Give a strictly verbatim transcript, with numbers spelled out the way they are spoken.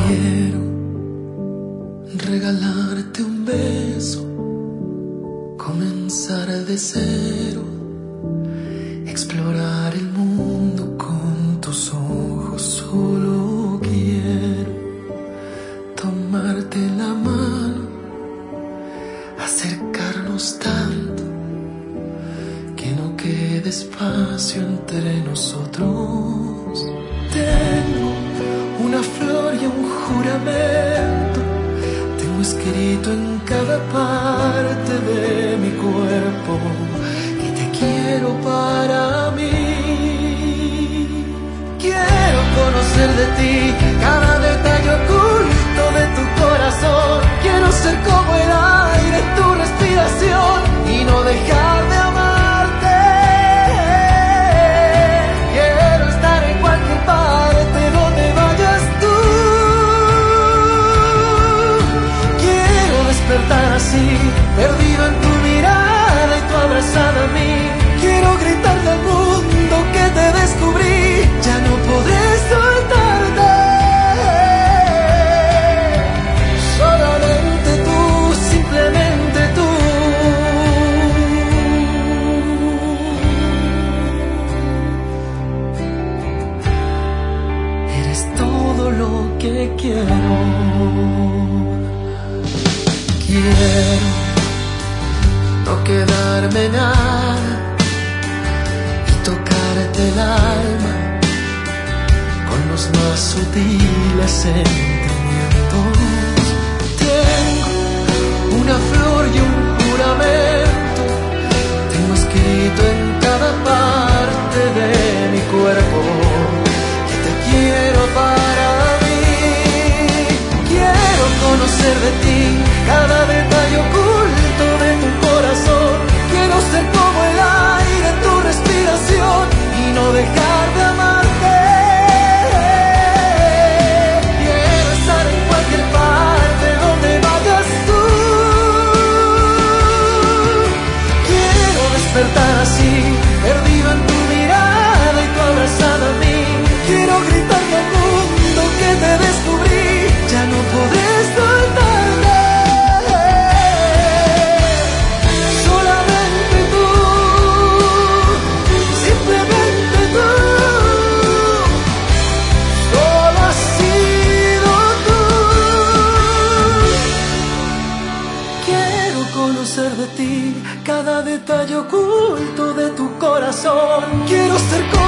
Quiero regalarte un beso, comenzar de cero, explorar el mundo con tus ojos. Solo quiero tomarte la mano, acercarnos tanto que no quede espacio entre nosotros. Tengo una flor y un juramento, tengo escrito en cada parte de mi cuerpo que te quiero para mí. Quiero conocer de ti cada detalle oculto de tu corazón. Quiero ser como el aire, tu respiración, y no dejar de amarte. Quiero estar en cualquier parte donde vayas tú. Quiero despertar así, perdido en tu mirada y tu abrazada a mí. Quiero gritarle al mundo que te descubrí, ya no podré soltarte. Solamente tú, simplemente tú. Eres todo lo que quiero. Quiero no quedarme nada y tocarte el alma con los más sutiles sentimientos. Tengo una flor y un juramento, tengo escrito en cada parte de mi cuerpo que te quiero para mí. Quiero conocer de ti cada detalle oculto de tu corazón. Quiero ser como el aire, tu respiración, y no dejar de amarte. Quiero estar en cualquier parte donde vayas tú. Quiero despertar así, perdido en tu mirada y tu abrazada a mí. Quiero gritarle al mundo que te descubrí, ya no podré soltarte. De ti cada detalle oculto de tu corazón. Quiero ser como